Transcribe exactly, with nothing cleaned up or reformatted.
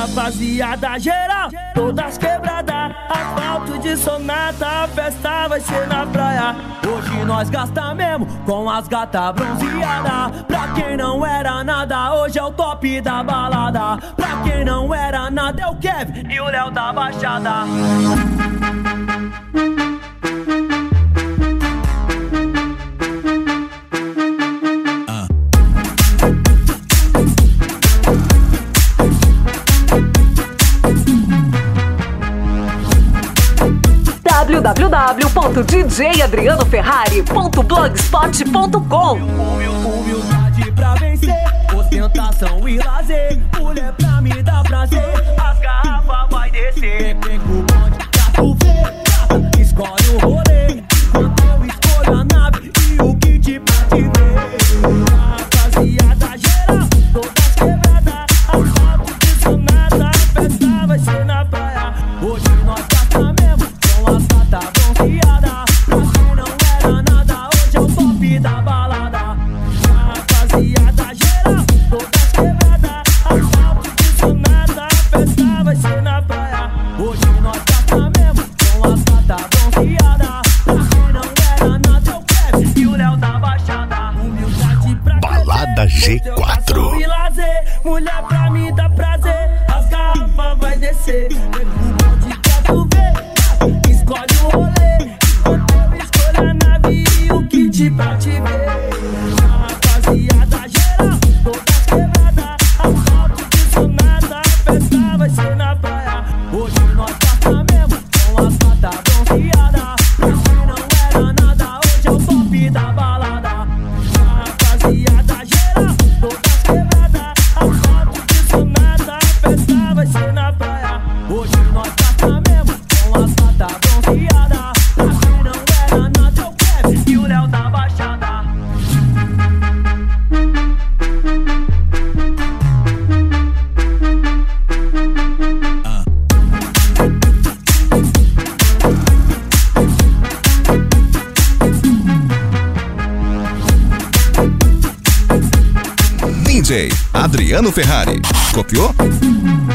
Rapaziada geral, todas quebradas, asfalto de sonata, a festa vai ser na praia. Hoje nós gasta mesmo com as gatas bronzeadas. Pra quem não era nada, hoje é o top da balada. Pra quem não era nada é o Kevin e o Léo da Baixada. w w w ponto d j adriano ferrari ponto blogspot ponto com. Humildade pra vencer, ostentação e lazer. Mulher pra me dar prazer, as garrafas vai descer. Vem com o bonde pra tu ver, escolhe o rolê. Enquanto eu escolho a nave e o kit pra te ver. Rapaziada geral, todas quebradas, asfalto de sonata, a festa vai ser na praia. Hoje nós gasta mesmo com as gatas bronzeadas. Pra quem não era nada, hoje é o top da balada. Rapaziada geral, todas quebradas, asfalto de sonata, a festa vai ser na praia. Hoje nós gasta mesmo com as gatas bronzeadas. Pra quem não era nada, eu quero e o Léo da Baixada. Humildade pra Balada G quatro. e lazer, mulher pra me dar prazer, as garrafas vai descer. Vem com o bonde pra tu ver, escolhe o rolê. Enquanto eu escolho a nave e o kit pra te ver. Rapaziada geral, todas quebradas, asfalto de sonata, a festa vai ser na praia. Hoje nós gasta mesmo com as gatas bronzeadas. Pra quem não era nada, hoje é o top da balada. Rapaziada geral, todas quebradas, asfalto de sonata, a festa vai ser na praia. Hoje nós gasta mesmo com as gatas bronzeadas. Pra quem não era nada, eu quero e o Léo da Baixada. D J Adriano Ferrari. Copiou?